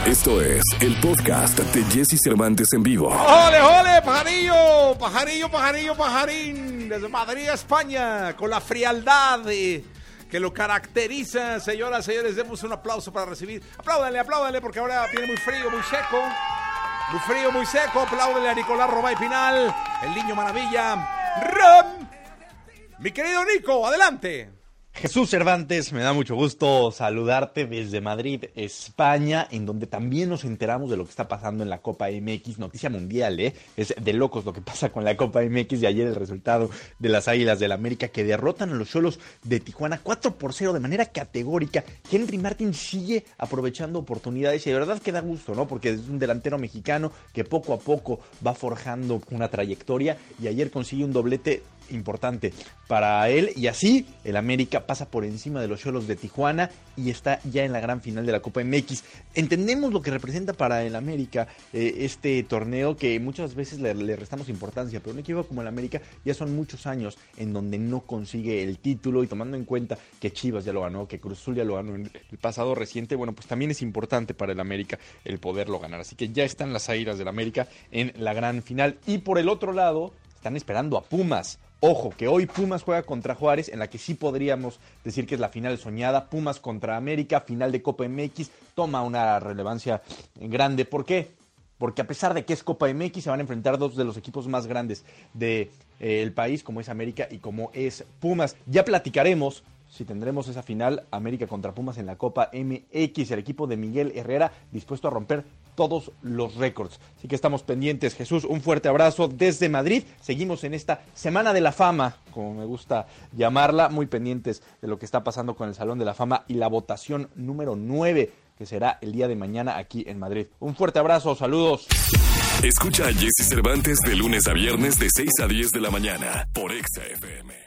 Esto es el podcast de Jesse Cervantes en vivo. ¡Ole, ole, pajarillo! Pajarillo, pajarillo, pajarín. Desde Madrid, España, con la frialdad que lo caracteriza. Señoras, señores, demos un aplauso para recibir. Apláudanle, apláudanle, porque ahora viene muy frío, muy seco. Muy frío, muy seco. Apláudanle a Nicolás Romay Pinal, el niño maravilla. ¡Ram! Mi querido Nico, adelante. Jesús Cervantes, me da mucho gusto saludarte desde Madrid, España, en donde también nos enteramos de lo que está pasando en la Copa MX, noticia mundial, es de locos lo que pasa con la Copa MX de ayer, el resultado de las Águilas del América que derrotan a los Xolos de Tijuana 4-0 de manera categórica. Henry Martin sigue aprovechando oportunidades y de verdad que da gusto, ¿no? Porque es un delantero mexicano que poco a poco va forjando una trayectoria y ayer consigue un doblete importante para él y así el América pasa por encima de los Xolos de Tijuana y está ya en la gran final de la Copa MX. Entendemos lo que representa para el América este torneo, que muchas veces le restamos importancia, pero un equipo como el América ya son muchos años en donde no consigue el título, y tomando en cuenta que Chivas ya lo ganó, que Cruz Azul ya lo ganó en el pasado reciente, bueno, pues también es importante para el América el poderlo ganar, así que ya están las Águilas del América en la gran final. Y por el otro lado están esperando a Pumas. Ojo, que hoy Pumas juega contra Juárez, en la que sí podríamos decir que es la final soñada. Pumas contra América, final de Copa MX, toma una relevancia grande. ¿Por qué? Porque a pesar de que es Copa MX, se van a enfrentar dos de los equipos más grandes del país, como es América y como es Pumas. Ya platicaremos si tendremos esa final, América contra Pumas en la Copa MX, el equipo de Miguel Herrera dispuesto a romper todos los récords. Así que estamos pendientes. Jesús, un fuerte abrazo desde Madrid. Seguimos en esta Semana de la Fama, como me gusta llamarla, muy pendientes de lo que está pasando con el Salón de la Fama y la votación número 9, que será el día de mañana aquí en Madrid. Un fuerte abrazo, saludos. Escucha a Jesse Cervantes de lunes a viernes de 6 a 10 de la mañana por Exa FM.